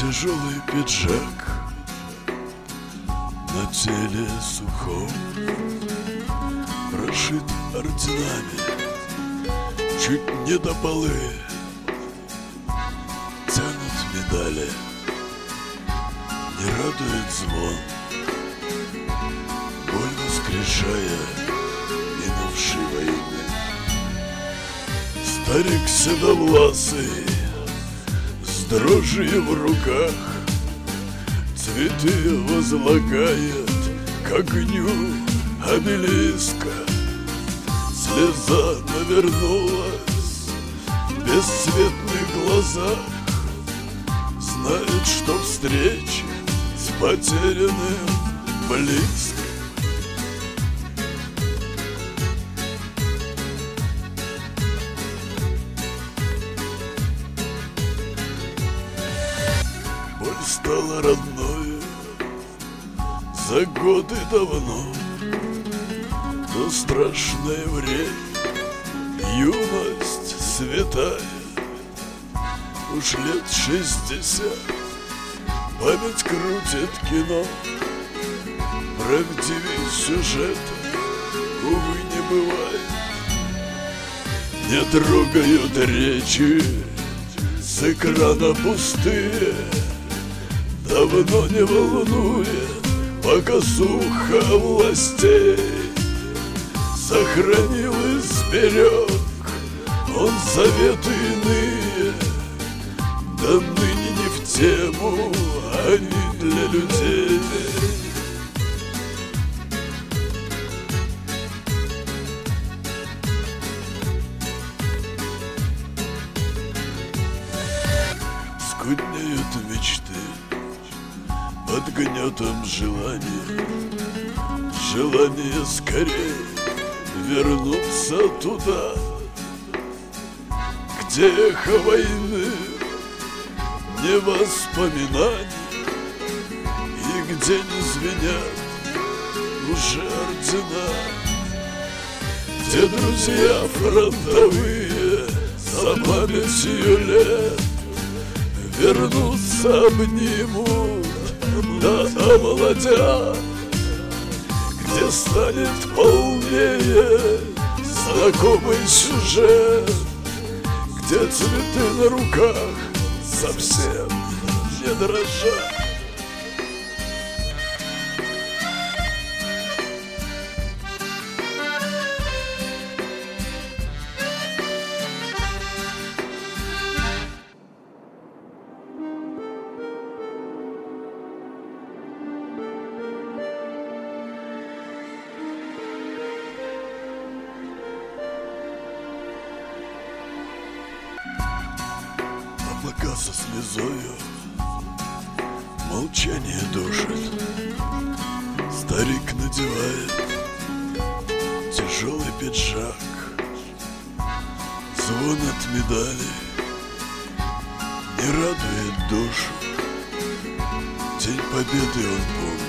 Тяжелый пиджак на теле сухом, прошит орденами чуть не до полы. Тянут медали, не радует звон, боль воскрешая минувшей войны. Старик седовласый с дрожью в руках цветы возлагает к огню обелиска. Слеза навернулась в бесцветных глазах, знает, что встреча с потерянным близко. Боль стала родною за годы давно, но страшное время, юность святая. Уж лет 60 память крутит кино, правдивей сюжета, увы, не бывает. Не трогают речи с экрана пустые, давно не волнует показуха властей. Сохранил и сберег он заветы иные, да ныне не в тему они для людей. Скуднеют мечты под гнетом желания, желание скорее вернуться туда, где эхо войны не воспоминаний, и где не звенят уже ордена, где друзья фронтовые за памятью лет вернутся, обнимут, да омолодят, где станет полнее знакомый сюжет, где цветы на руках совсем не дрожат. Облака со слезою молчание душит. Старик надевает тяжелый пиджак, звон от медалей не радует душу. День победы он помнит